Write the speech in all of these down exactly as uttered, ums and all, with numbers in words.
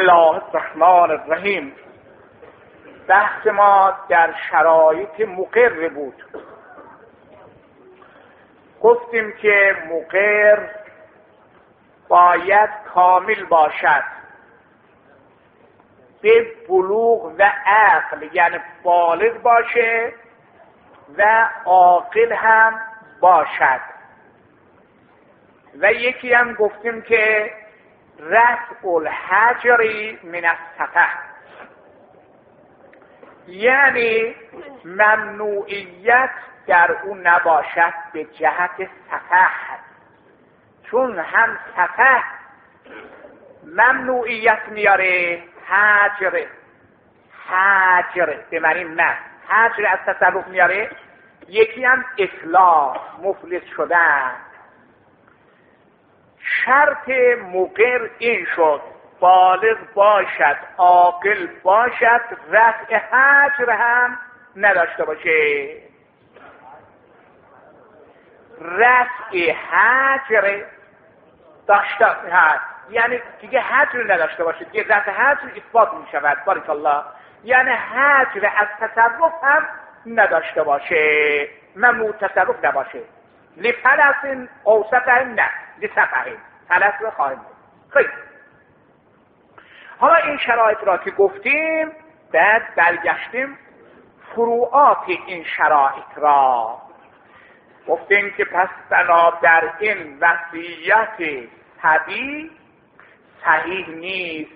الله الرحمن الرحیم. بحث ما در شرایط مقر بود. گفتیم که مقر باید کامل باشد به بلوغ و عقل، یعنی بالغ باشه و عاقل هم باشد. و یکی هم گفتیم که رفع الحجر من السفه، یعنی ممنوعیت در اون نباشد به جهت سفه، چون هم سفه ممنوعیت میاره، حجر حجر به معنی من حجر از تصرف میاره، یکی هم افلاس مفلس شدن. شرط مقر این شد بالغ باشد، عاقل باشد، رفع حجر هم نداشته باشه. رفع حجر داشته هست، یعنی دیگه حجر نداشته باشه، دیگه رفع حجر اثبات می شود. بارک الله. یعنی حجر از تصرف هم نداشته باشه، ممنوع تصرف نباشه. لفلس اوسط نه لسفه فلس رو خواهیم. خیلی حالا این شرایط را که گفتیم، بعد برگشتیم فروعات این شرایط را گفتیم که پس بنابر این وصیت صبی صحیح نیست،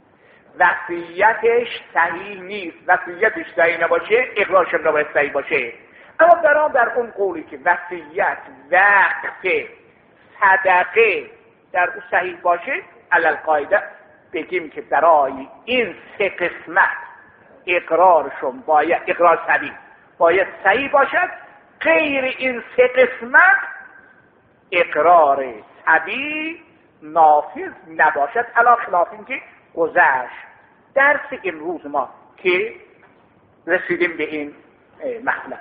وصیتش صحیح نیست، وصیتش صحیح نباشه اقرارش هم نباید صحیح باشه. اما بنابر اون قولی که وصیت وقت صدقه در او صحیح باشه، علل قاعده بگیم که برای این سه قسمت اقرارشون باید، اقرار صحیح باید صحیح باشد. غیر این سه قسمت اقرار صحیح نافذ نباشد، علا خلاف این که گذشت درس امروز ما که رسیدیم به این مطلب.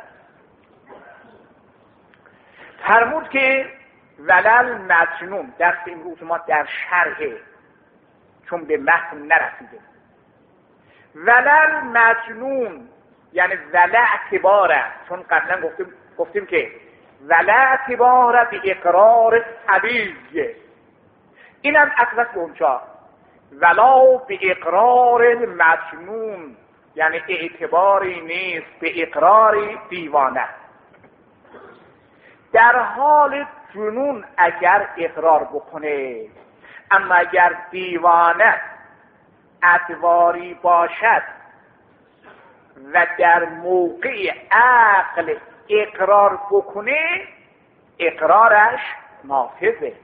فرمود که ولل مجنون، درس امروز ما در شرحه چون به متن نرسیده. ولل مجنون یعنی ولا اعتباره، چون قبلا گفتیم گفتیم که ولا اعتباره به اقرار صبی، اینم اصلا به اونجا ولا به اقرار مجنون، یعنی اعتباری نیست به اقرار دیوانه. در حال جنون اگر اقرار بکنه، اما اگر دیوانه ادواری باشد و در موقع عقل اقرار بکنه، اقرارش نافذه.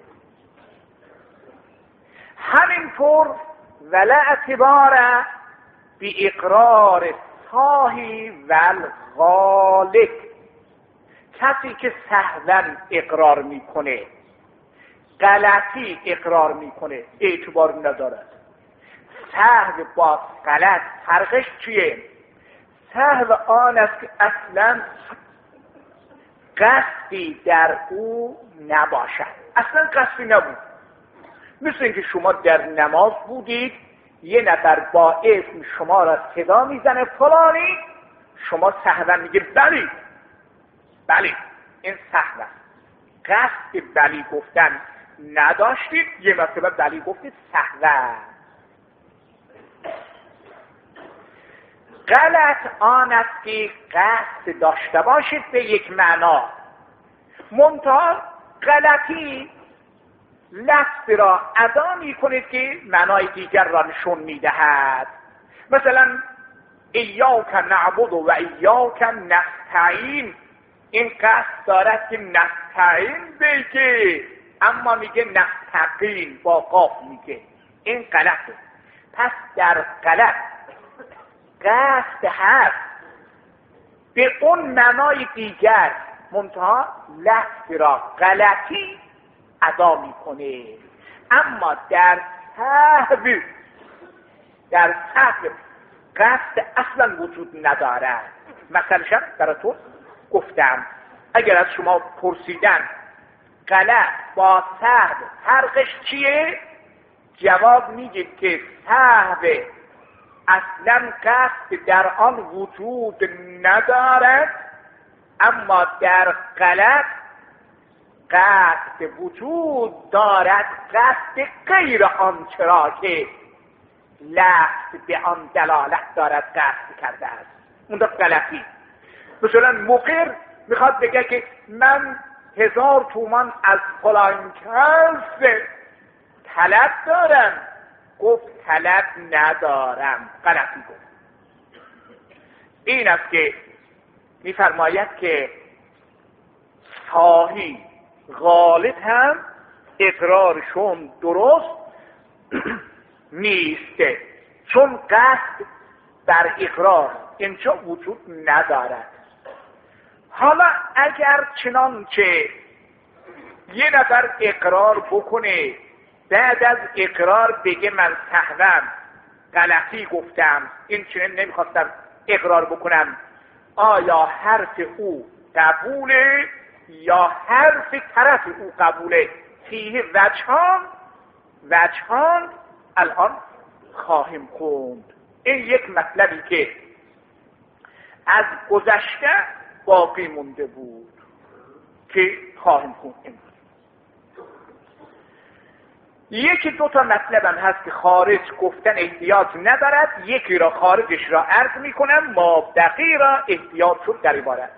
همینطور ولا اعتبار بی اقرار صاحی و الغالب، کسی که سهوا اقرار میکنه، غلطی اقرار میکنه، اعتبار ندارد. سهو با غلط فرقش چیه؟ سهو آن است که اصلا قصدی در او نباشد، اصلا قصدی نبود. مثل اینکه شما در نماز بودید، یه نفر با اسم شما را صدا میزنه فلانی، شما سهوا میگه بلی بلی، این سهو است. قصد بلی گفتن نداشتید، یه مرتبه بلی گفتید، سهو. غلط آن است که قصد داشته باشید به یک معنا، منتها غلطی لفظ را ادا می کنید که معنای دیگر را نشون می دهد. مثلا ایاک نعبد و ایاک نستعین، این قصد دارد که نستعین بگه، اما میگه نستقین با قاف میگه، این غلطه. پس در غلط قصد هست به اون معنای دیگر، منتها لفظ را غلطی ادا میکنه. اما در سهو در سهو قصد اصلا وجود ندارد. مثلا براتون گفتم، اگر از شما پرسیدن غلط با سهو فرقش چیه؟ جواب میگید که سهو اصلا قصد در آن وجود ندارد، اما در غلط قصد وجود دارد، قصد غیر آنچه را که لفظ به آن دلالت دارد قصد کرده است. اون دست غلطی. مثلا مقر میخواد بگه که من هزار تومان از فلان کس طلب دارم، گفت طلب ندارم، غلطی گفت. این است که میفرماید که صاحی غالب هم اقرارشون درست نیسته، چون قصد در اقرار اینجا وجود ندارد. حالا اگر چنانچه یه نفر اقرار بکنه، بعد از اقرار بگه من سهوا غلطی گفتم، این چنین نمیخواستم اقرار بکنم، آیا حرف او قبوله یا حرف طرف او قبوله؟ فیه وجهان وجهان الان خواهیم خوند. این یک مطلبی که از گذشته باقی مونده بود که خواهیم خوند. یکی دو تا مطلب هم هست که خارج گفتن احتیاج ندارد، یکی را خارجش را عرض میکنم، مابدقی را احتیاج شد در عبارت.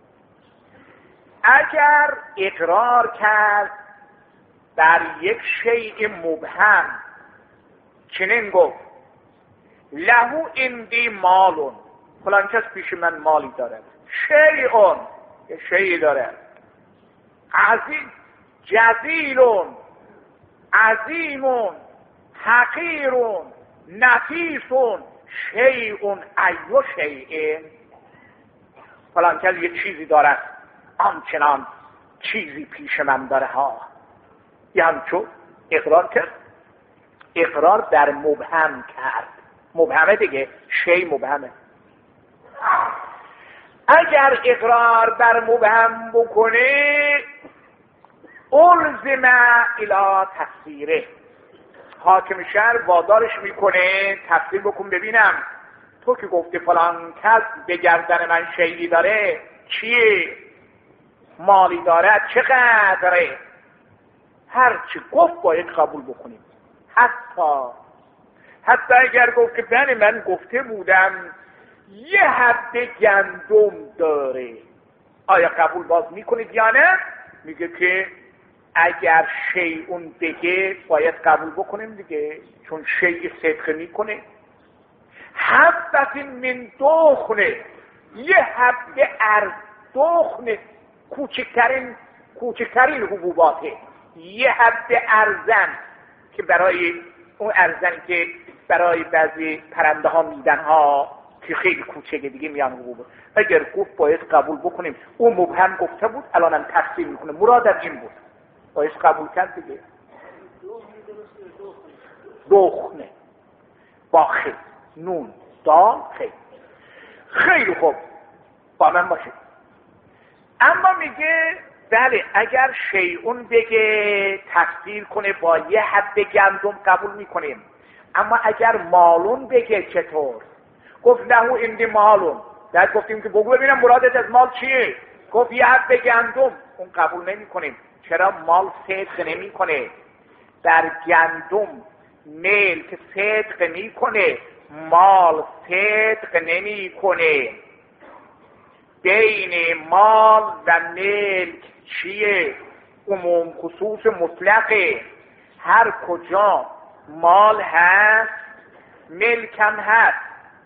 اگر اقرار کرد در یک شیء مبهم، چنین گفت لهو اندی مالون، فلان کس پیش من مالی دارد، شیئون یه شیئی دارد، عظیم جزیلون عظیمون حقیرون نفیسون شیئون ایو شیئین، فلان کس یه چیزی دارد، آنچنان چیزی پیش من داره ها. یعنی چون اقرار کرد، اقرار در مبهم کرد، مبهمه دیگه، شی مبهمه. اگر اقرار در مبهم بکنه الزم الی تفسیره، حاکم شهر وادارش میکنه تفسیر بکن ببینم تو که گفتی فلان کس به گردن من شیئی داره، چیه؟ مالی داره، چقدره؟ هر چی گفت باید قبول بکنیم. حتی حتی اگر گفت که بله من گفته بودم یه حد گندم داره، آیا قبول باز میکنید یا نه؟ میگه که اگر شیئون بگه باید قبول بکنیم دیگه، چون شیء صدق میکنه. حبت من دخنه، یه حبه ارز، دخنه کوچکترین کوچکترین حبوباته، یه حبه ارزن که برای اون ارزنی که برای بعضی پرنده ها میدن ها که خیلی کوچکه دیگه میان حبوب. اگر گفت باید قبول بکنیم، اون مبهم گفته بود الانم تفسیر میکنه، مرادم این بود، باید قبول کرد دیگه. دخنه با خیل، نون دال خیل. خیلی خوب با من باشه. اما میگه بله اگر شیئون بگه تفسیر کنه با یه حد گندم قبول میکنیم، اما اگر مالون بگه چطور؟ گفت لهو اندی مالون، بعد گفتیم که بگو ببینم مرادت از مال چیه؟ گفت یه حد گندم، اون قبول نمی کنیم. چرا؟ مال صدق نمی کنه. در گندم ملک صدق نمی کنه، مال صدق نمی کنه. بین مال و ملک چیه؟ عموم خصوص مطلقه. هر کجا مال هست ملکم هست،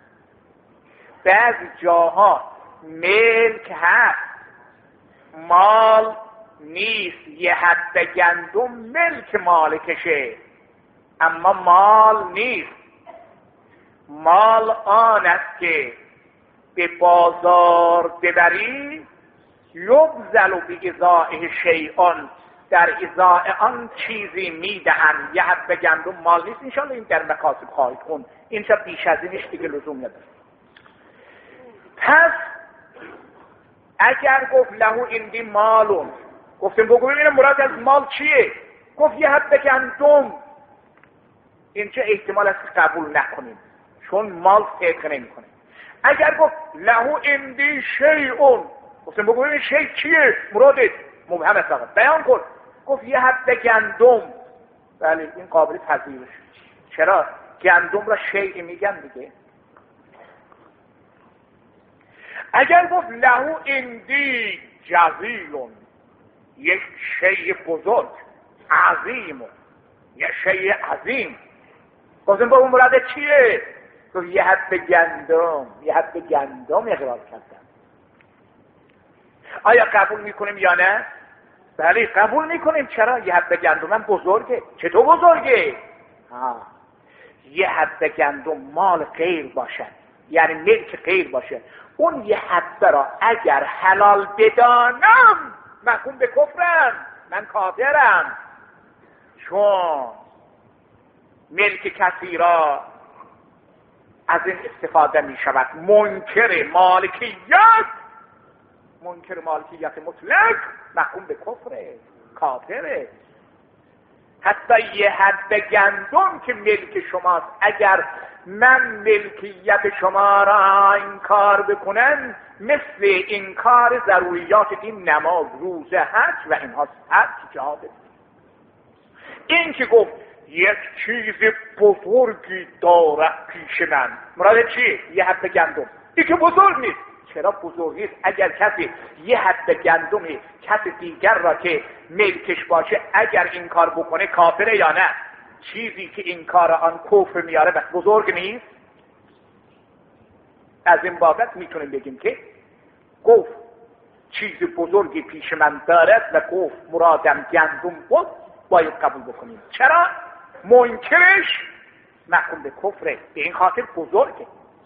بعضی جاها ملک هست مال نیست. یه حد گندم ملک مالکشه اما مال نیست. مال آن است که به بازار ببری یبذل بازائه شیئان، در ازای آن چیزی میدهند. یه حد گندم مال نیست. انشاءالله این در مکاسب خواهید خوند، این شب بیش از اینش دیگه لزوم نداره. پس اگر گفت لهو اندی مالون، گفتیم بگو ببینم مراد از مال چیه؟ گفت یه حد گندم. اینجا احتمال است که قبول نکنیم چون مال صدق نمیکنه. اگر گفت له عندی شیء، گفتم بگو این شیء چیه؟ مرادت مبهم است فقط بیان کن. گفت یه حب گندم، بله این قابل پذیرش. چرا؟ گندم را شیء میگن دیگه. اگر گفت له عندی جزیل، یک شیء بزرگ عظیم، یک شیء عظیم، گفتم با اون مراد چیه؟ گفت یه حب گندم، یه حب گندم اقرار کردم. آیا قبول میکنیم یا نه؟ بله قبول میکنیم. چرا؟ یه حب گندم هم بزرگه. چطور بزرگه؟ ها. یه حب گندم مال غیر باشه، یعنی ملک غیر باشه، اون یه حب را اگر حلال بدانم محکوم به کفرم، من کافرم. چون ملک کسی را از این استفاده می شود. منکر مالکیت، منکر مالکیت مطلق محکوم به کفره، کافره. حتی یه حب گندم که ملک شماست، اگر من ملکیت شما را انکار بکنن مثل انکار ضروریات دین، نماز، روزه، حج و اینها هر جهاد. این که گفت یک چیز بزرگی داره پیش من، مراد چی؟ یه حب گندم. این که بزرگ نیست. چرا بزرگ نیست؟ اگر کسی یه حب گندمی کسی دیگر را که ملکش باشه اگر این کار بکنه کافره یا نه؟ چیزی که این کار آن کفر میاره بس بزرگ نیست. از این بابت میتونیم بگیم که گفت چیز بزرگی پیش من دارد و گفت مرادم گندم بود، باید قبول بکنیم. چرا؟ منکرش محکوم به کفره، به این خاطر بزرگه.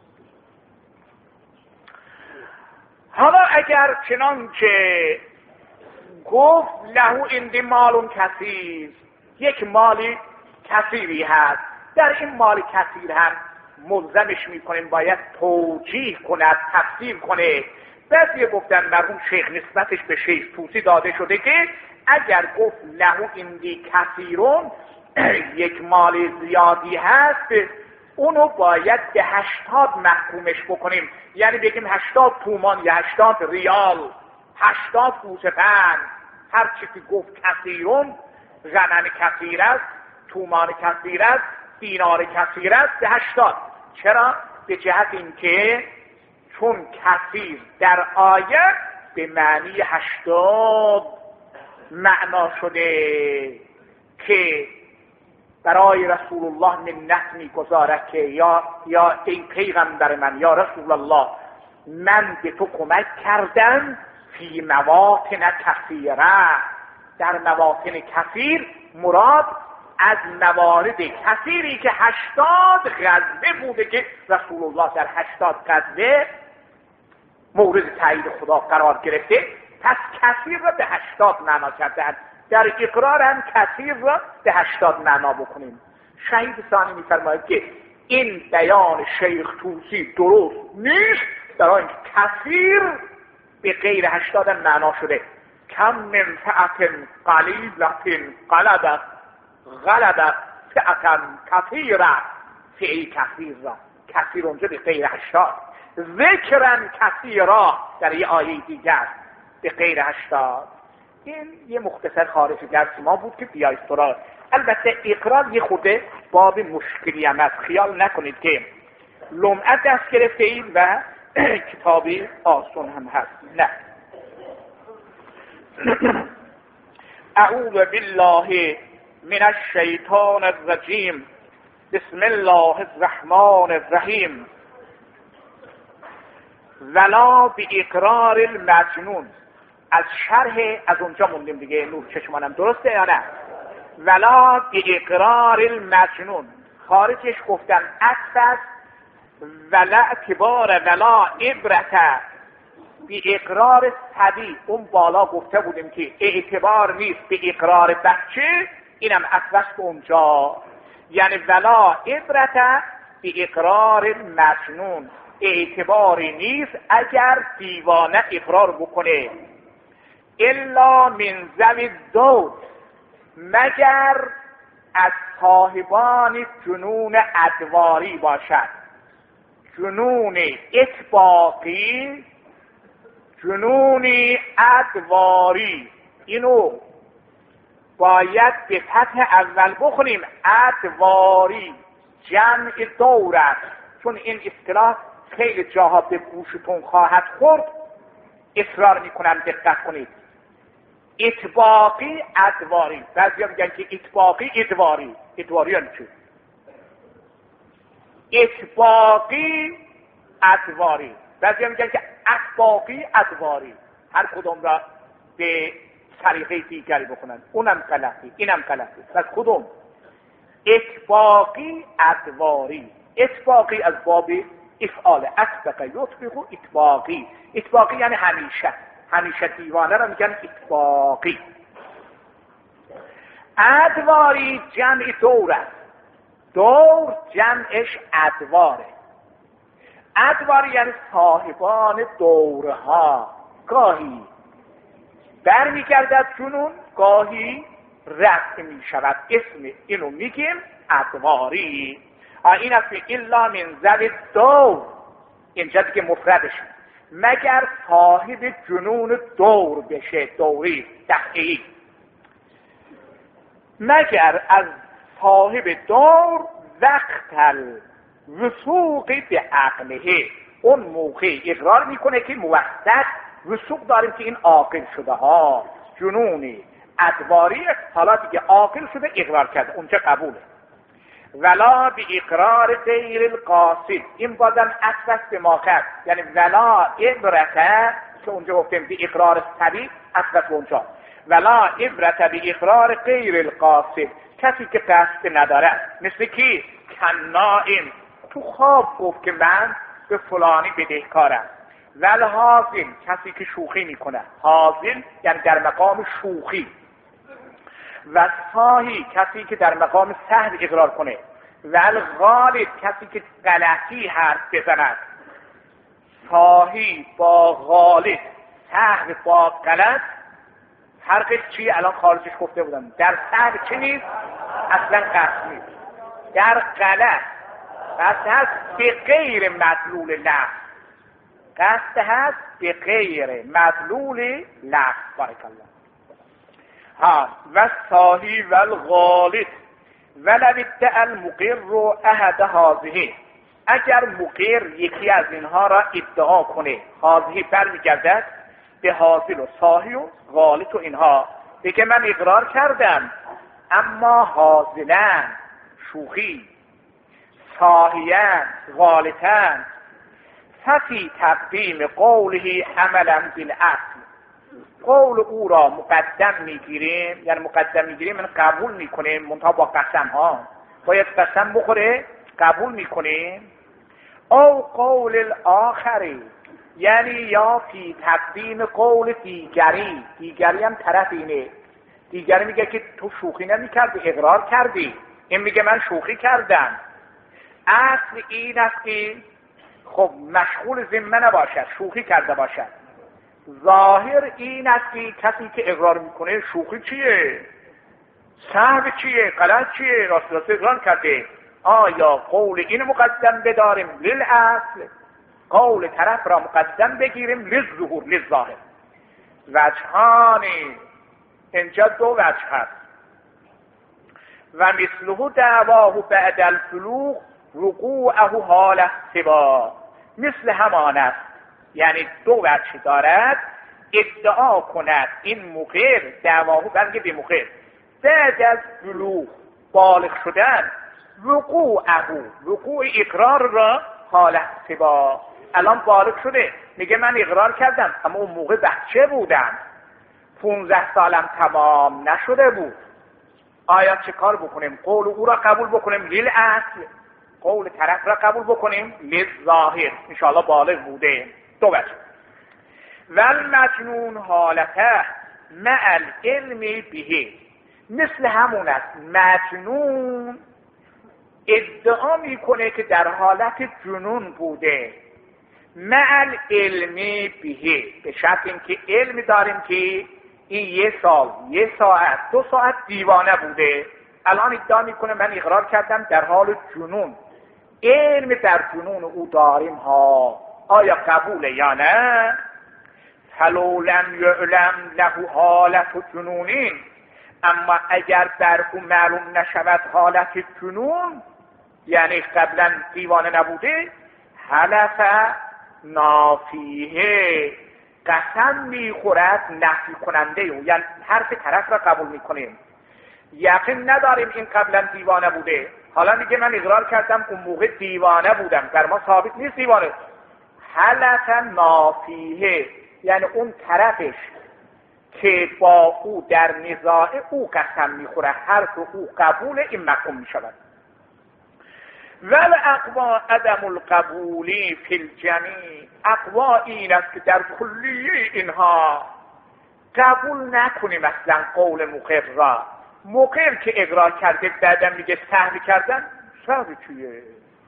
حالا اگر چنان که گفت له عندی مال کثیر، یک مالی کثیری هست، در این مال کثیر هم ملزمش میکنیم باید توجیه کند، تفسیر کنه. بعضی گفتن مرحوم شیخ نسبتش به شیخ طوسی داده شده که اگر گفت له عندی کثیرون، یک مال زیادی هست، اونو باید به هشتاد محکومش بکنیم. یعنی بگیم هشتاد تومان یا هشتاد ریال، هشتاد گوسفند، هر چی که گفت کثیرون، غنم کثیر است، تومان کثیر است، دینار کثیر است، به هشتاد. چرا؟ به جهت اینکه چون کثیر در آیه به معنی هشتاد معنا شده که برای رسول الله منت می‌گذارد که یا یا ای پیغمبر من، یا رسول الله، من به تو کمک کردم فی مواطن کثیره، در مواطن کثیر مراد از موارد کثیری که هشتاد غزوه بوده که رسول الله در هشتاد غزوه مورد تایید خدا قرار گرفته، پس کثیر را به هشتاد معنا کردند. در اقرار هم کثیر را به هشتاد معنا بکنیم. شهید ثانی می‌فرماید که این بیان شیخ طوسی درست نیست، برای اینکه کثیر به غیر هشتاد هم معنا شده. کم من فئة قلیلة غلبت غلبت فئة کثیرة، فئه کثیر را کثیر اونجا به غیر هشتاد، ذکرن کثیرا در یه آیه دیگر به غیر هشتاد. این یه مختصر خارج درس ما بود که بیایید سراغ. البته اقرار یه خورده باب مشکلی هم است، خیال نکنید که لمعت دست گرفته اید و کتابی آسون هم هست، نه. اعوذ بالله من الشیطان الرجیم، بسم الله الرحمن الرحیم. ولا به اقرار المجنون، از شرح از اونجا موندیم دیگه، نور چشمانم درسته یا نه؟ ولا به اقرار المجنون، خارجش گفتن عطف ولا اعتبار ولا عبرت به اقرار صبی. اون بالا گفته بودیم که اعتبار نیست به اقرار بچه، اینم عطف به اونجا. یعنی ولا عبرت به اقرار مجنون، اعتباری نیست اگر دیوانه اقرار بکنه. الا من ذوی الدور، مگر از صاحبان جنون ادواری باشد. جنون اطباقی، جنون ادواری، اینو باید به فتح اول بخونیم. ادواری جمع دور است، چون این اصطلاح خیلی جاها به گوشتون خواهد خورد، اصرار میکنم دقت کنید. اطباقی ادواری، بعضی ها میگن که اطباقی ادواری. ادواری یعنی چی؟ اطباقی ادواری، بعضی ها میگن که اطباقی ادواری. هر کدوم را به طریقه دیگری بکنن، اونم غلطی اینم غلطی. پس کدوم؟ اطباقی ادواری. اطباقی از باب افعال اطبق یطبق اطباقی. اطباقی یعنی همیشه، همیشه دیوانه را میگن اطباقی. ادواری جمع دور است. دور جمعش ادواره. ادواری یعنی صاحبان دورها. گاهی برمیگردد جنون، گاهی رفت میشود. اسم اینو میگیم ادواری. این است که الا من ذوی دور، اینجا دیگه مفردش، مگر صاحب جنون دور بشه. دوری دقیقی، مگر از صاحب دور وقت الوثوق به عقله، اون موقع اقرار میکنه که موثق وثوق داریم که این عاقل شده ها. جنونی ادواری حالا دیگه عاقل شده، اقرار کرده، اونجا قبوله. ولا به اقرار غیر القاصد، این بازم اصل به ما کرد، یعنی ولا عبرته که اونجا گفتیم به اقرار صدیق، اصل به اونجا ولا عبرته به اقرار غیر القاصد، کسی که قصد نداره. مثل کی؟ کنائم، تو خواب گفت که من به فلانی بدهکارم. ول حاضر، کسی که شوخی میکنه. حاضر یعنی در مقام شوخی. و صاحی، کسی که در مقام سهو اقرار کنه. ول غالب، کسی که غلطی حرف بزند. صاحی با غالب، سهو با غلط، فرقش چیه؟ الان خارجش گفته بودم. در سهو چی نیست؟ اصلا قصد نیست. در غلط قصد هست به غیر مدلول لفظ، قصد هست به غیر مدلول لفظ. بارک الله. ها و صاحی و الغالط ولو ادعا المقر احد هذه، اگر مقر یکی از اینها را ادعا کنه، هذه برمیگردد به حاصل و صاحی و غالط و اینها، بگه من اقرار کردم اما حاصلا شوخی، صاحیان غالطان، ففی تقدیم قوله عملا بالاصل، قول او را مقدم میگیریم، یعنی مقدم میگیریم من قبول میکنیم، منتها با قسم ها، باید قسم بخوره قبول میکنیم. او قول الاخری، یعنی یا فی تقدیم قول دیگری، دیگری هم طرف اینه، دیگری میگه که تو شوخی نمیکردی، اقرار کردی، این میگه من شوخی کردم. اصل این است که خب مشغول ذمه نباشد، شوخی کرده باشد. ظاهر این است که کسی که اقرار میکنه شوخی چیه؟ سهو چیه؟ غلط چیه؟ راست راست اقرار کرده. آیا قول این مقدم بداریم للأصل، قول طرف را مقدم بگیریم للظهور للظاهر؟ وجهانی، اینجا دو وجه هست. و مثله دعواه بعد الفلوغ رقوعه حال احتبا، مثل همان است، یعنی دو وجه دارد. ادعا کند این مقر، دعواه برگه به مقر، بعد از بلوغ بالغ شدن، وقوعه، وقوع اقرار را حال احتبا، الان بالغ شده میگه من اقرار کردم اما اون موقع بچه بودم، پونزده سالم تمام نشده بود. آیا چه کار بکنیم؟ قول او را قبول بکنیم للأصل، قول طرف را قبول بکنیم للظاهر، انشاءالله بالغ بوده. دو وجه. والمجنون حالته مع العلم به، مثل همون است. مجنون ادعا میکنه که در حالت جنون بوده، مع العلم به، به شرط اینکه علم داریم که این یه سال، یه ساعت، دو ساعت دیوانه بوده. الان ادعا میکنه من اقرار کردم در حال جنون. علم در جنون او داریم ها، آیا قبوله یا نه؟ فلو لم یعلم له حالت جنونین، اما اگر در او معلوم نشود حالت جنون، یعنی قبلا دیوانه نبوده، حلف نافیه، قسم میخورد نفی کننده او، یعنی حرف طرف را قبول میکنیم. یقین نداریم این قبلا دیوانه بوده، حالا میگه من اقرار کردم اون موقع دیوانه بودم، در ما ثابت نیست دیوانه. حلف نافیه یعنی اون طرفش که با او در نزاع او قسم میخوره، حرف او قبول، این محکوم میشود. ول اقوا عدم القبولی فی الجمیع، اقوا این است که در کلیه اینها قبول نکنیم اصلا قول مقر را. مقر که اقرار کرده بعدا میگه سهو کردن، سهو چیه؟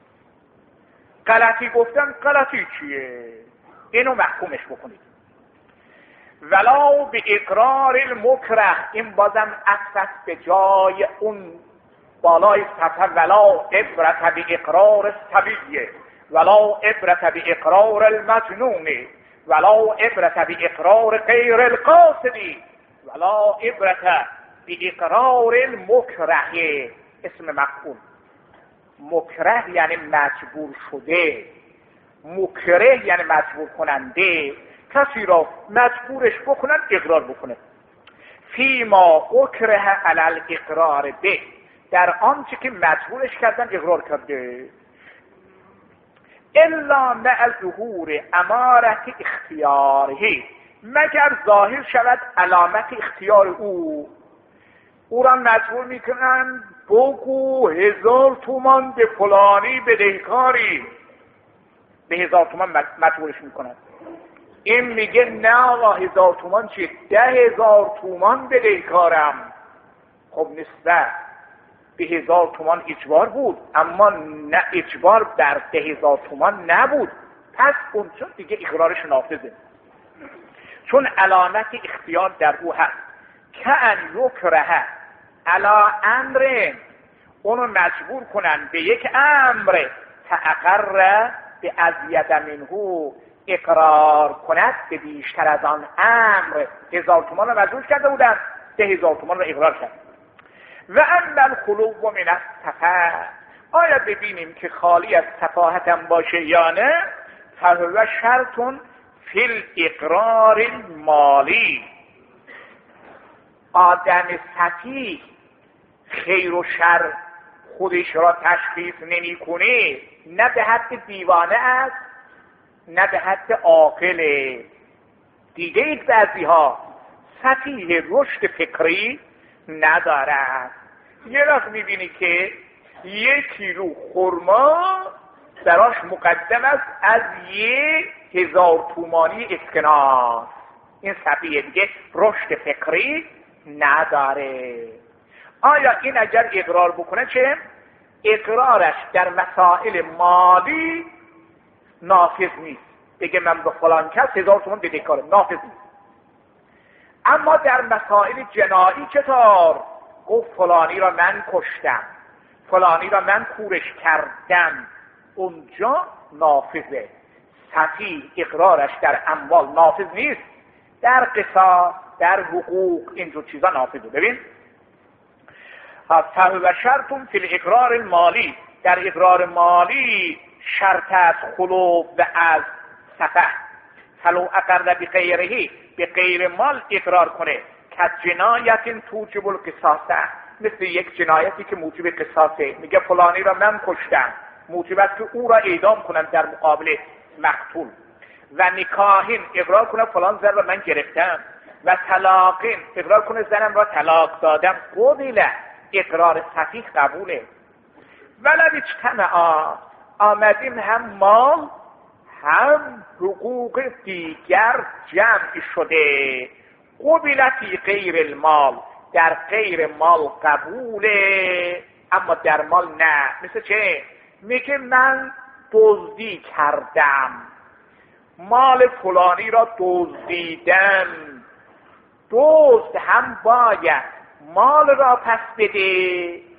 غلطی گفتن، غلطی چیه؟ اینو محکومش بکنید. ولو به اقرار المکره، این بازم اصفت به جای اون بالای صفحه، ولا عبرت به اقرار الصبیه، ولا عبرت به اقرار المجنون، ولا عبرت به اقرار غیر القاصدی، ولا عبرت به اقرار المکره. اسم مفعول مکره یعنی مجبور شده، مکره یعنی مجبور کننده، کسی را مجبورش بکنن اقرار بکنه. فیما اکره علی الاقرار به، در آنچه که مجبورش کردن اقرار کرده. الا مع ظهور امارت اختیاره، مگر ظاهر شود علامت اختیار او. او را مجبور میکنن بگو هزار تومان به فلانی بدهکاری، به هزار تومان مجبورش میکنن. این میگه نه آقا هزار تومان چیه؟ ده هزار تومان بدهکارم. خب نسبت به هزار تومان اجبار بود، اما نه اجبار در ده هزار تومان نبود، پس اونجا دیگه اقرارش نافذه، چون علامت اختیار در او هست. که ان یکره علی امر، اونو مجبور کنن به یک امر، تأقر به ازید منهو، اقرار کند به بیشتر از آن امر. هزار تومان رو مجبور کرده بودن، ده هزار تومان رو اقرار کرد. و اما الخلو من السفه، آیا ببینیم که خالی از سفاهتم باشه یا نه؟ فهو شرط فی الاقرار المالی، آدم سفیه خیر و شر خودش را تشخیص نمی کنه، نه به حد دیوانه است نه به حد عاقله. دیگه یک بعضی ها سفیه رشد فکری ندارد. یه وقت میبینی که یک کیلو خرما براش مقدم است از یک هزار تومانی اسکناس، این سفیه دیگه رشد فکری نداره. آیا این اگر اقرار بکنه چه؟ اقرارش در مسائل مالی نافذ نیست، بگه من به فلان کس هزار تومان بدهکارم، نافذ نیست. اما در مسائل جنایی چطور؟ گفت فلانی را من کشتم، فلانی را من کورش کردم، اونجا نافذه. سفیه اقرارش در اموال نافذ نیست، در قصاص، در حقوق، اینجور چیزا نافذه. ببین فهو شرط فی الاقرار المالی، در اقرار مالی شرط از خلو و از سفه. فلو اقر به غیره، به غیر مال اقرار کنه، که جنایت توجب القصاصه، مثل یک جنایتی که موجب قصاصه، میگه فلانی را من کشتم، موجب است که او را اعدام کنن در مقابل مقتول. و نکاحین اقرار کنه فلان زن را من گرفتم، و طلاقین اقرار کنه زنم را طلاق دادم، قبیله اقرار سفیه قبوله. ولو اجتمعا، آمدیم هم مال هم حقوق دیگر جمع شده، قبیله فی غیر المال، در غیر مال قبوله اما در مال نه. مثل چه؟ میگه من دزدی کردم، مال فلانی را دزدیدم، دزد هم باید مال را پس بده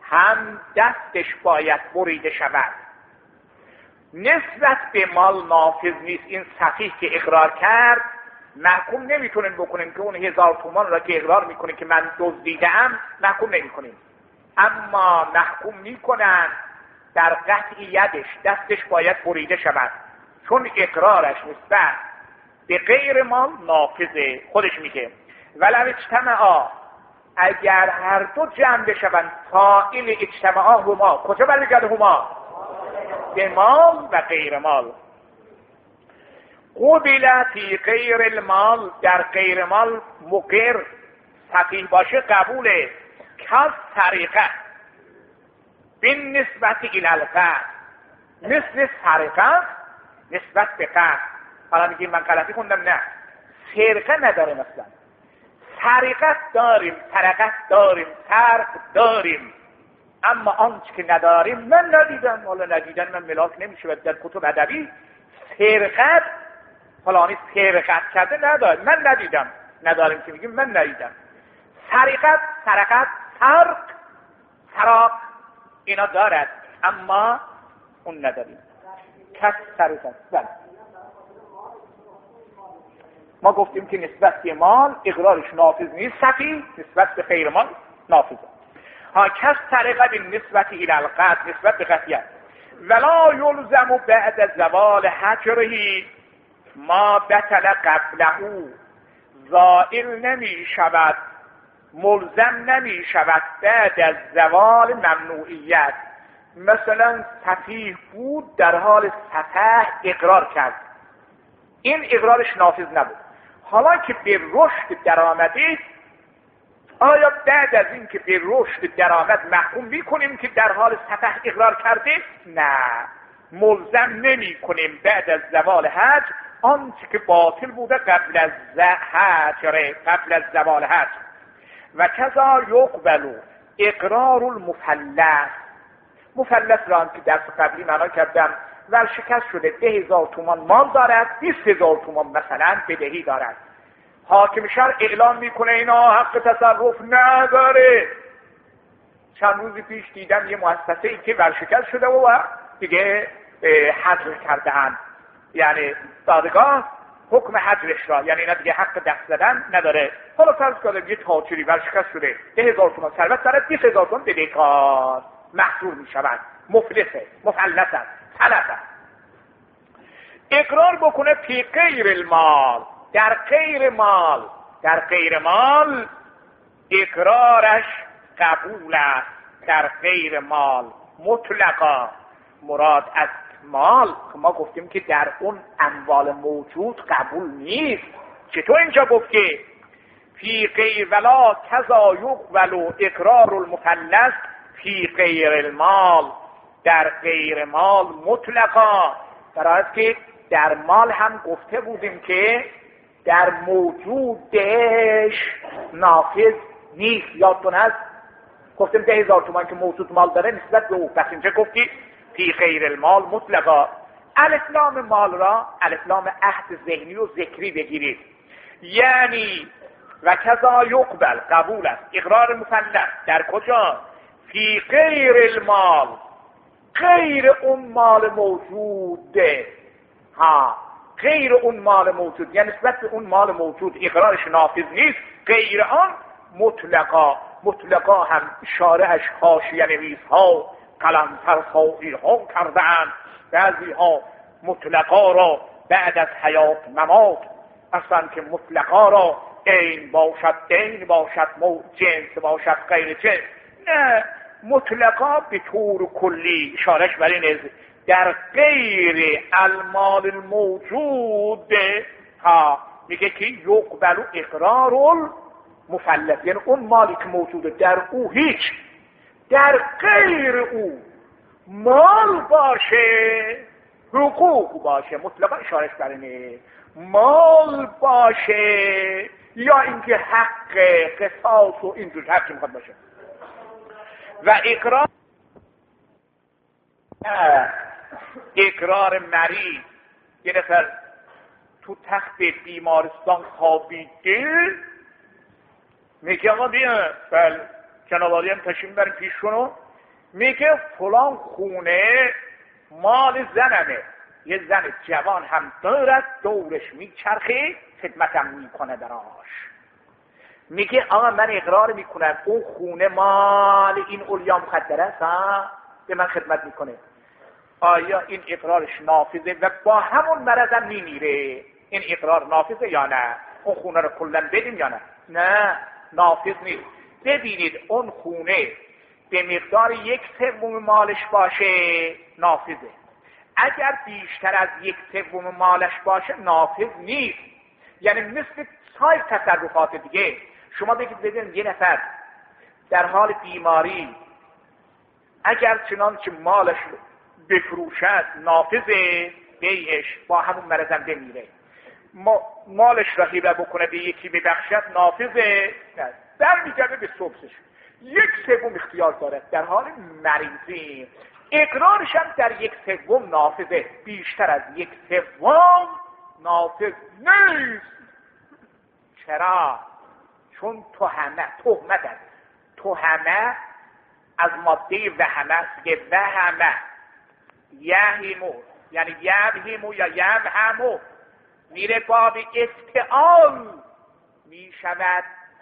هم دستش باید بریده شود. نسبت به مال نافذ نیست. این سفیه که اقرار کرد محکوم نمیتونین بکنین که اون هزار تومان را که اقرار میکنه که من دزدیدم محکوم نمیکنین، اما محکوم میکنن در قطعیتش دستش باید بریده شود، چون اقرارش نسبت به غیر مال نافذه. خودش میگه ولو اجتماعا، اگر هر دو جمع بشوند، فاعل اجتماعا هما، کجا برمیگرده هما؟ به مال و غیر مال. قبل فی غیر المال، در غیر مال مقر صحیح باشه قبوله. کس سرقه بین نسبت الالقه، مثل سرقه نسبت به قصد. حالا میگیم من غلطی خوندم، نه، سرقه نداره. مثلا سرقت داریم، سرقت داریم، سرق داریم، اما آنچه که نداریم من ندیدم. حالا ندیدن من ملاک نمیشه. در کتب ادبی سرقت فلانی سرقت کرده نداره، من ندیدم. نداریم که میگیم من ندیدم. سرقت، سرقت، سرق، سراق اینا دارد، اما اون نداریم. کس سرقت. بله ما گفتیم که نسبت به مال اقرارش نافذ نیست، صفی نسبت به غیر مال نافذه. ها کس سرقه به نسبت الالقت، نسبت به قطعیت. ولا یلزم بعد زوال حجره ما بطل قبله، زائل نمی شود، ملزم نمی شود بعد از زوال ممنوعیت. مثلا سفیه بود، در حال سفه اقرار کرد، این اقرارش نافذ نبود. حالا که به رشد در آمده، آیا بعد از این که به رشد در آمد محکوم میکنیم که در حال سفه اقرار کرده؟ نه، ملزم نمی کنیم بعد از زوال حج آنچه که باطل بوده قبل از حج، قبل از زوال حج. و کذا یقبل اقرار المفلس. مفلس را هم که درس قبلی معنا کردم، ورشکست شده، ده هزار تومان مال دارد، بیست هزار تومان مثلا بدهی دارد. حاکم شهر اعلام میکنه اینا حق تصرف نداره. چند روزی پیش دیدم یه مؤسسه ای که ورشکست شده و دیگه حجر کرده‌اند، یعنی دادگاه حکم حجرش را، یعنی اینا دیگه حق دست زدن نداره. حالا فرض کنیم یه تاجری ورشکست شده، ده هزار تومان ثروت دارد، بیست هزار تومان بدهکار محصول میشود، مفلسه، مفلسه، تلفه. اقرار بکنه فی غیر المال، در غیر مال، در غیر مال اقرارش قبول است. در غیر مال مطلقا، مراد از مال که ما گفتیم که در اون اموال موجود قبول نیست. چطور اینجا گفت که فی غیر ولا کذا یقبل اقرار المفلس فی غیر المال، در غیر مال مطلقا، برای که در مال هم گفته بودیم که در موجودش نافذ نیست. یادتون هست گفتیم ده هزار تومان که موجود مال داره نسبت به او، بس اینجا گفتی فی غیر المال مطلقا. الاسلام مال را الاسلام عهد ذهنی و ذکری بگیرید، یعنی و کذا یقبل قبول است اقرار مفلس در کجا؟ فی غیر المال، غیر اون مال موجوده. ها غیر اون مال موجود، یعنی نسبت به اون مال موجود اقرارش نافذ نیست. غیر آن مطلقا، مطلقا هم اشارهش حاشیه نویس‌ها قلم‌تر صاحی‌ها کرده‌اند. بعضی ها مطلقا را بعد از حیات ممات، اصلا که مطلقا را این باشد دین باشد، مو جنس باشد غیر جنس، نه، مطلقا به طور کلی اشارهش بر این در غیر المال الموجود. ها میگه که یقبل اقرار المفلس، یعنی اون مالی که موجوده در او هیچ، در غیر او مال باشه، حقوق باشه، مطلقا اشارهش بر اینه، مال باشه یا اینکه حق قصاص و اینجور حقی میخواد باشه. و اقرار اقرار مریض، یه نفر تو تخت بیمارستان خوابیده، میگه آقا بیا، بله جناب عالی هم تشریف بریم پیشونو، میگه فلان خونه مال زنمه، یه زن جوان هم دارد دورش میچرخه خدمتم میکنه دراش. میگه آقا من اقرار میکنم اون خونه مال این اولیا مخدره است، ها به من خدمت میکنه. آیا این اقرارش نافذه و با همون مرضم میمیره؟ این اقرار نافذه یا نه؟ اون خونه رو کلا بدیم یا نه؟ نه نافذ نیست. ببینید اون خونه به مقدار یک سوم مالش باشه نافذه، اگر بیشتر از یک سوم مالش باشه نافذ نیست. یعنی مثل سایر تصرفات دیگه، شما بگید ببینید یه نفر در حال بیماری اگر چنانچه مالش بفروشد نافذه، بیعش با همون مرضم بمیره. مالش را هیبه بکنه به یکی ببخشد نافذه، در میگرده به صبحش. یک سوم اختیار دارد در حال مریضی، اقرارش هم در یک سوم نافذه، بیشتر از یک سوم نافذ نیست. چرا؟ چون تهمه تهمت است. تهمه از ماده وهمه است که وهمه یهیمو یعنی یوهیمو یا یوهمو میره باب افتعال می شود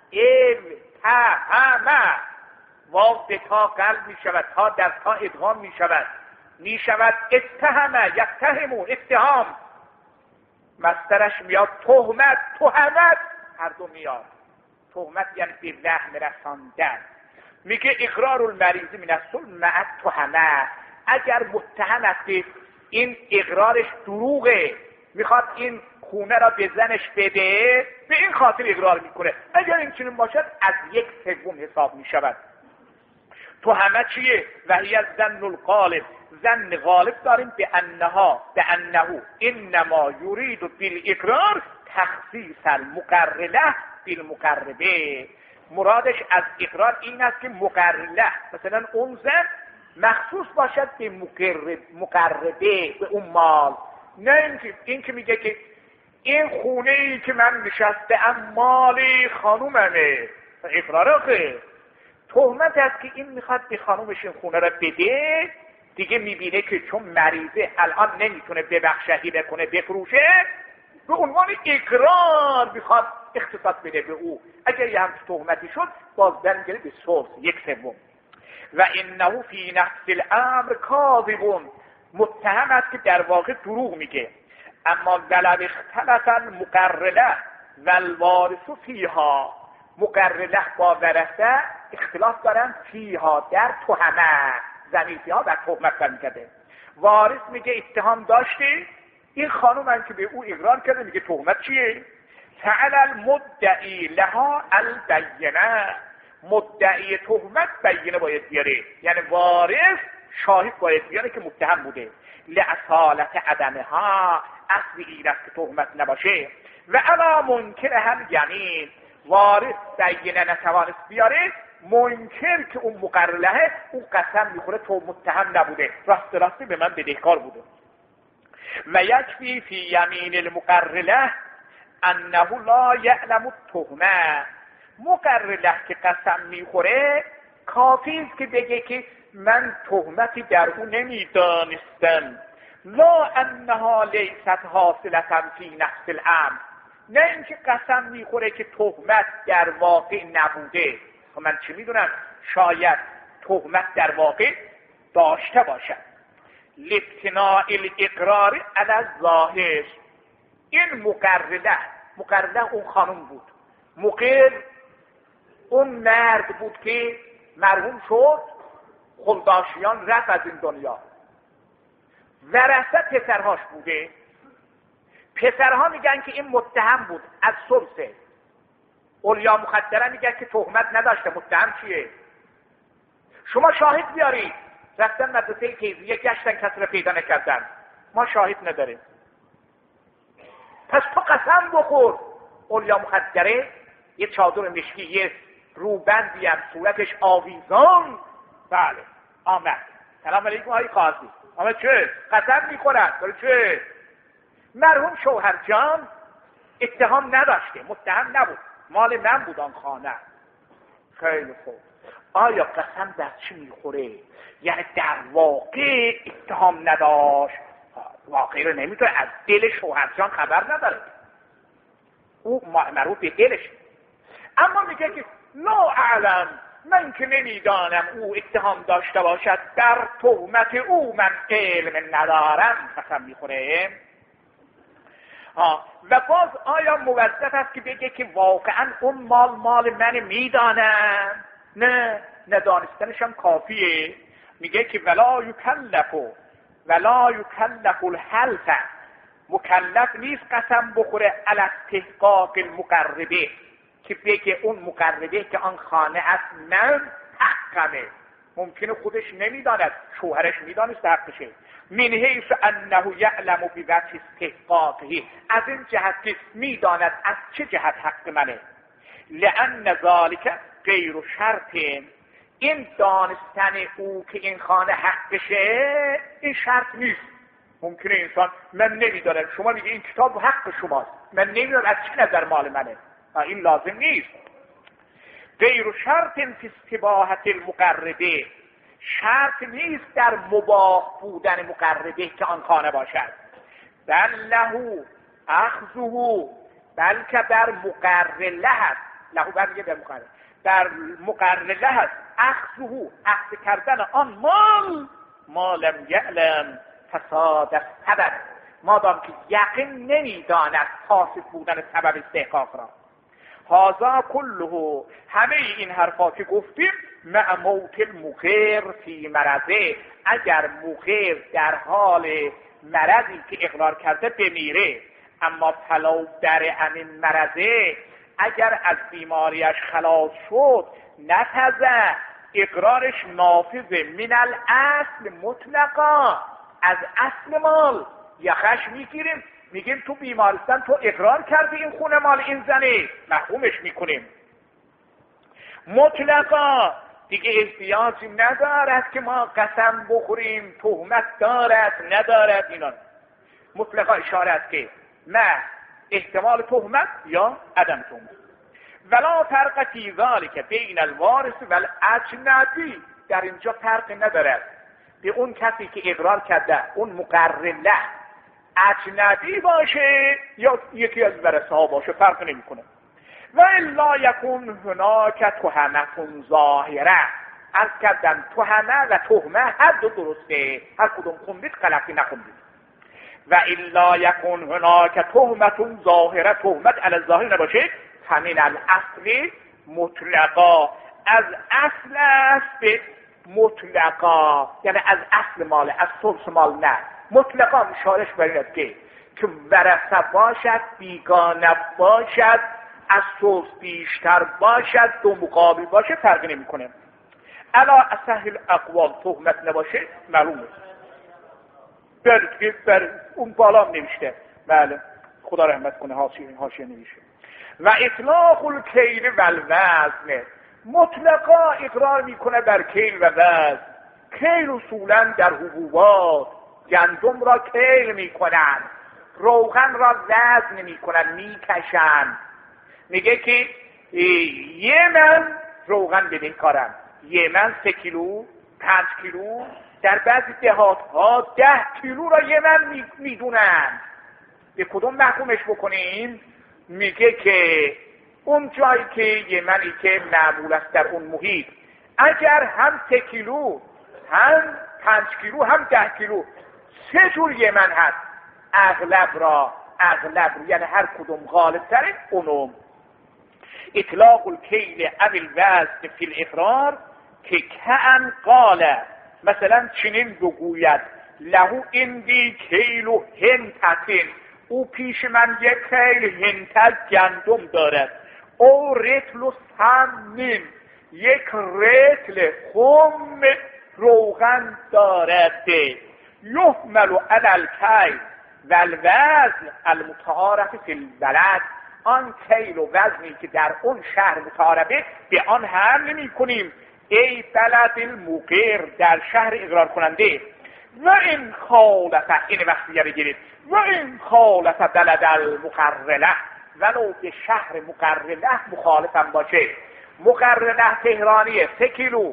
اتهمه، واو به تا قلب می شود، تا در تا ادغام می شود، می شود اتهمه یتهمو اتهام. مصدرش میاد تهمت تهمت، هر دو میاد. تهمت یعنی به وهم رساندن. میگه اقرار المریض من الصلح مع تهمه، اگر متهم است که این اقرارش دروغه، میخواد این خونه را به زنش بده، به این خاطر اقرار میکنه، اگر این چنین باشد از یک سوم حساب میشود. تهمه چیه؟ و هی از ظن الغالب، ظن غالب داریم به انها به انه انما یرید بالاقرار تخصیص المقرله بالمقربه. مرادش از اقرار این است که مقرله، مثلا اون زن مخصوص باشد به مقرب مقربه به اون مال، نه اینکه این که میگه که این خونه ای که من نشستم مال خانوممه، اقرار آخه. تهمت است که این میخواد به خانومش این خونه را بده، دیگه میبینه که چون مریضه الان نمیتونه ببخشهی بکنه بفروشه، به عنوان اقرار میخواد اختصاص بده به او. اگر یه هم تهمتی شد باز برمیگره به ثلث یک سوم. و انه فی نفس الامر کاذب، متهم است که در واقع دروغ میگه. اما ولو اختلف المقرله و الوارث فیها، مقرله با ورثه اختلاف دارن فیها در تهمه، زمین فیها در تهمت برمیگرده. وارث میگه اتهام داشتی، این خانوم هم که به او اقرار کرده میگه تهمت چیه؟ فعل المدعی لها البینه، مدعی تهمت بینه باید بیاره، یعنی وارث شاهد باید بیاره که متهم بوده. لاصالت عدمها، اصل این است که تهمت نباشه. و الا منکر هم یمین، وارث بینه نتوانست بیاره، منکر که اون مقرله اون قسم میخوره تو متهم نبوده، راست راستی به من بدهکار بوده. و یکفی فی یمین المقرله انه لا یعلم التهمه، مقرله که قسم میخوره کافی است که بگه که من تهمتی در او نمیدانستم، لا انها لیست حاصلتا فی نفس الامر، نه اینکه قسم میخوره که تهمت در واقع نبوده. خب من چی میدونم، شاید تهمت در واقع داشته باشد. لابتناء الاقرار علی الظاهر، این مقرله، مقرله اون خانم بود، مقر اون مرد بود که مرحوم شد، خلداشیان رفت از این دنیا، ورثه پسرهاش بوده. پسرها میگن که این متهم بود از ثلثه، اولیا مخدره میگن که تهمت نداشته، متهم چیه؟ شما شاهد بیارید. رفتن مدرسه تیزیه گشتن کسی را پیدا نکردن، ما شاهد نداریم. پس تو قسم بخور اولیا مخدره، یه چادر مشکی، یه روبندی هم صورتش آویزان، بله آمد، سلام علیکم آقای قاضی، آمد چه؟ قسم میخورن، داره چه؟ مرحوم شوهر جان اتهام نداشته، متهم نبود، مال من بود آن خانه. خیلی خوب، آیا قسم در چی میخوره؟ یعنی در واقع اتهام نداشت، واقعی رو نمیتونه، از دل شوهرجان خبر نداره، او مربوط به دلش. اما میگه که لا اعلم، من که نمیدانم او اتهام داشته باشد، در تهمت او من علم ندارم، قسم میخوره. ها و باز آیا موظف است که بگه که واقعا اون مال مال من میدانم؟ نه، ندانستنش هم کافیه. میگه که ولا یکلف ولا یکلف الحلف، مکلف نیست قسم بخوره علی استحقاق المقربه، که بگه اون مقربه که آن خانه است من حقمه. ممکنه خودش نمیداند، شوهرش میدانست حقشه. من حیث انه یعلم بوجه استحقاقه، از این جهت که میداند از چه جهت حق منه. لان ذالک غیر شرط، این دانستن او که این خانه حقشه این شرط نیست. ممکنه انسان من نمیدانم، شما میگه این کتاب حق شماست، من نمیدانم از چه نظر مال منه، این لازم نیست. غیر شرط فی استباحة المقربه، شرط نیست در مباح بودن مقربه که آن خانه باشد. بل له اخذه، بلکه در مقرله هست، له برمیگه در مقرله، در مقرله هست اخذه، اخذ کردن آن مال، ما لم یعلم فساد السبب، مادام که یقین نمیداند فاسد بودن سبب استحقاق را. هذا كله، همه این حرفا که گفتیم، مع موت المقر فی مرضه، اگر مقر در حال مرضی که اقرار کرده بمیره. اما فلو در همین مرضه، اگر از بیماریش خلاص شد، نتزه، اقرارش نافذه، من الاصل مطلقا، از اصل مال یخش میگیریم، میگیم تو بیمارستان تو اقرار کردی این خونه مال این زنه، محرومش میکنیم مطلقا، دیگه احتیاجی ندارد که ما قسم بخوریم تهمت دارد ندارد. اینا مطلقا اشاره است که نه احتمال تهمت یا عدم تهمت. ولا فرق فی ذلک بین الوارث و الاجنبی، در اینجا فرق ندارد به اون کسی که اقرار کرده اون مقرله اجنبی باشه یا یکی از ورثه ها باشه، فرق نمیکنه. و الا یکون هناک تهمه ظاهره، از کردن تهمه و تهمه هر دو درسته، هر کدوم خوندید غلطی نخوندید. و الا یکون هناک تهمه ظاهره، تهمت علی الظاهر نباشه، همین الاصل مطلقا، از اصل است به مطلقا، یعنی از اصل مال، از ثلث مال نه، مطلقا اشارش بر این است که که ورثه باشد، بیگانه باشد، از ثلث بیشتر باشد، دو مقابل باشه، فرق نمیکنه. الا اصح الاقوال تهمت نباشه معلومه. بله بر اون بالا نوشته، بله خدا رحمت کنه، حاشیه حاشیه نوشته. و اطلاق الکیل و الوزن، مطلقا اقرار میکنه بر کیل و وزن. کیل اصولا در حبوبات، گندم را کیل میکنن، روغن را وزن میکنن، میکشن. میگه که یه من روغن بدین کارم، یه من سه کیلو، پنج کیلو، در بعضی دهات ها ده کیلو را یه من میدونن. به کدوم محکومش بکنیم؟ میگه که اون جایی که یه منی که معمول است در اون محیط، اگر هم سه کیلو هم پنج کیلو هم ده کیلو سه جور یه من هست، اغلب را اغلب یعنی هر کدوم غالب تره اونم. اطلاق الکیل او الوزن فی الاقرار که کأن قال، مثلا چنین بگوید لهو اندی کیلو هنتتن، او پیش من یک کیل هنتت گندم دارد، او رتل و سمن، یک رتل خم روغن دارد، یحمل علی الکیل و الوزن المتعارف فی البلد، آن کیل و وزنی که در اون شهر متعارفه به آن حمل نمی کنیم، ای بلد المقر، در شهر اقرار کننده. و این خالفه، این وقتیه بگیرید، و این خالفه بلد المقرله، ولو به شهر مقرله مخالفم باشه. مقرنه تهرانیه سه کیلو،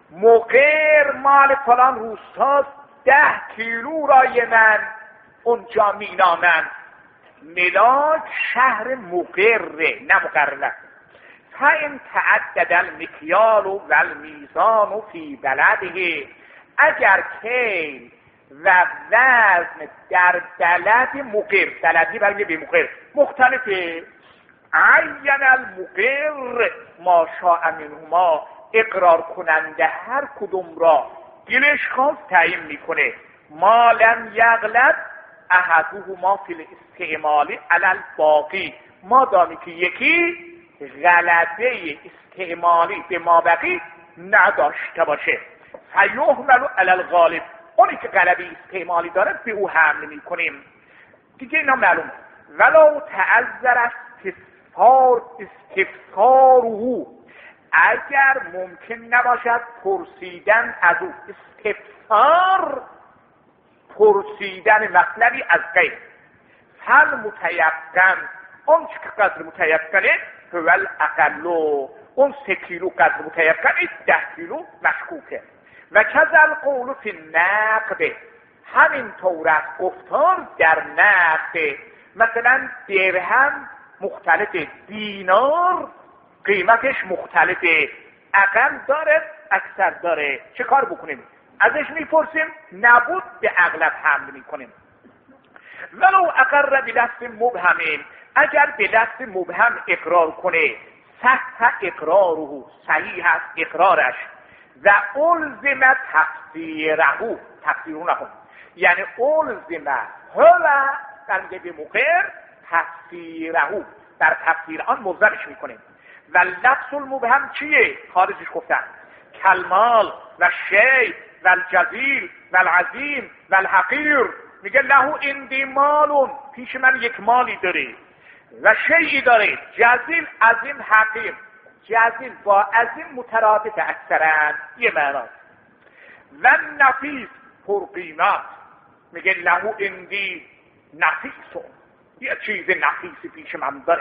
مقر مال فلان روستاست ده کیلو رای من اونجا مینامند. ملاک شهر مقره نه مقرنه. فإن تعدد المکیال و المیزان فی بلده، اگر کیل و وزن در بلد مقر، بلدی برای به مقر مختلفه، عین المقر ما شاء منهما، اقرار کننده هر کدوم را دلش خواست تعیین میکنه. ما لم یغلب احدهما فی الاستعمال علی الباقی، ما دامی که یکی غلبه استعمالی به ما بقی نداشته باشه. فیحمل علی الغالب، اونی که غلبه استعمالی داره به او حمل میکنیم. دیگه اینا معلومه. ولو تعذر استفسار استفساره، اگر ممکن نباشد پرسیدن از او، استفسار پرسیدن مطلبی از غیر، هل متیقن، اون چه که قدر متیقنه فول اقلو، اون سه کیلو قدر متیقنه، ده کیلو مشکوکه. و کذل قول فی نقد، همین طور است گفتار در نقد. مثلا درهم مختلف، دینار قیمتش مختلفه، اقل داره اکثر داره، چه کار بکنیم؟ ازش میپرسیم، نبود به اغلب حمل میکنیم. ولو اقر بلفظ مبهمین، اگر به لفظ مبهم اقرار کنه، صح اقراره، صحیح است اقرارش. و الزم تفسیره، تفسیره نکن، یعنی الزم هلا در به مقر تفسیره، در تفسیر آن ملزمش میکنه. و لفظ المبهم چیه؟ خارجش گفتن کلمال و شی و الجزیل و العظیم و الحقیر، میگه له اندی مالون، پیش من یک مالی داره و شیئی داره، جزیل عظیم حقیر. جزیل با عظیم مترادف اکثرا یه معناست. و نفیس پرقیمت، میگه له اندی نفیسون، یه چیز نفیسی پیش من داره.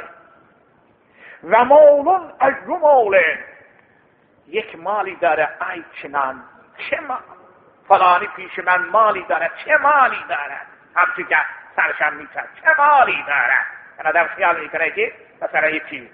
و مالون اجرو ماله، یک مالی داره، ای چنان چه مال، فلانی پیش من مالی داره، چه مالی داره، همچی که سرشم میتر چه مالی داره، من آدم خیال میکنه که مثلا یه چیز.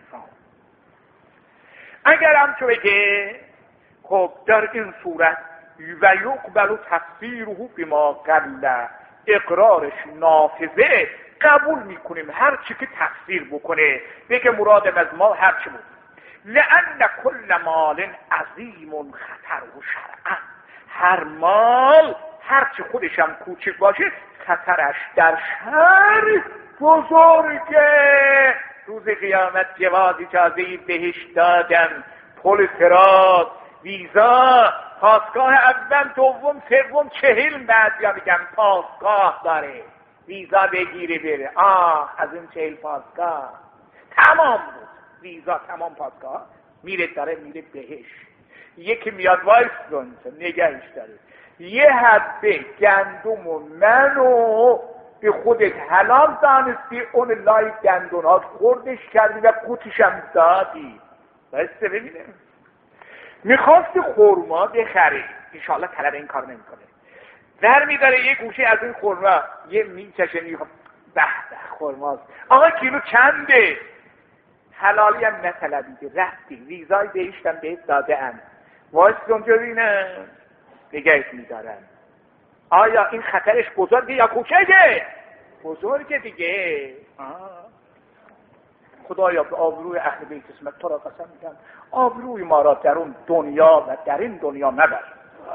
اگر هم چو بگه خب در این صورت و یقبل تفسیره بما قل، اقرارش نافذه، قبول میکنیم هر چی که تفسیر بکنه، بگه مرادم از ما هر چی بود. لأن کل مال عظیم خطر و شرعا، هر مال هر چی خودش هم کوچک باشه خطرش در شرع بزرگه. روز قیامت جواز اجازه بهش دادن، پل فرات، ویزا، پاسگاه اول دوم سوم چهل، بعد یا میگم پاسگاه داره، ویزا بگیره بره. آه از این چهل پاسگاه تمام بود، ویزا تمام پاسگاه میره داره میره بهش. یکی میاد وایس دونسه نگهش داره، یه حبه گندم و منو به خودت حلال دانستی، اون لای دندونات خوردش کردی و قوتش هم دادی. بسته ببینه میخواستی خورما بخری، انشاءالله طلب این کار نمی کنه، در میداره یه گوشه از این خورما یه میچشه، میخوام به به خورماست، آقا کیلو چنده؟ حلالی هم نطلبیده، رفتی ویزای بهشتم بهت داده ام، وایس اونجا بینه نگهت میدارن. آیا این خطرش بزرگه یا کوچکه؟ بزرگه دیگه. آه. خدایا به آبروی اهل بیت اسمت تو را قسم میگم، آبروی ما را در اون دنیا و در این دنیا مبر.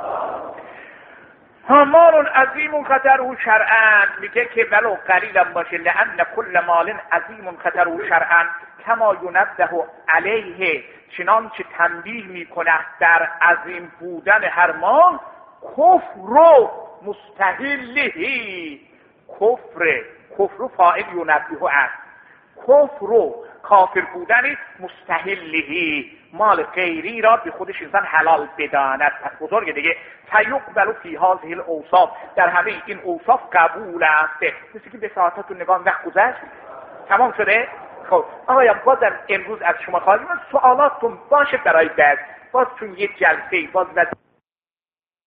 مال عظیم خطره شرعا، میگه که ولو قلیلم باشه، لأن کل مال عظیم خطره شرعا کما ینبه علیه، چنانچه تنبیه میکنه در عظیم بودن هر مال، کفر مستحلهی، کفر کفر فاعل ینبه است، کفر کافر بودن مستحلهی، مال غیری را به خودش انسان حلال بداند، پس بزرگه دیگه. فیقبل فی هذه الاوصاف، در همه این اوصاف قبول است. مثل که به ساعتاتون نگاه وقت گذشت تمام شده، خب آقایان بازم امروز از شما خواهیم سوالاتتون باشه برای بعد، باز چون یه جلسه باز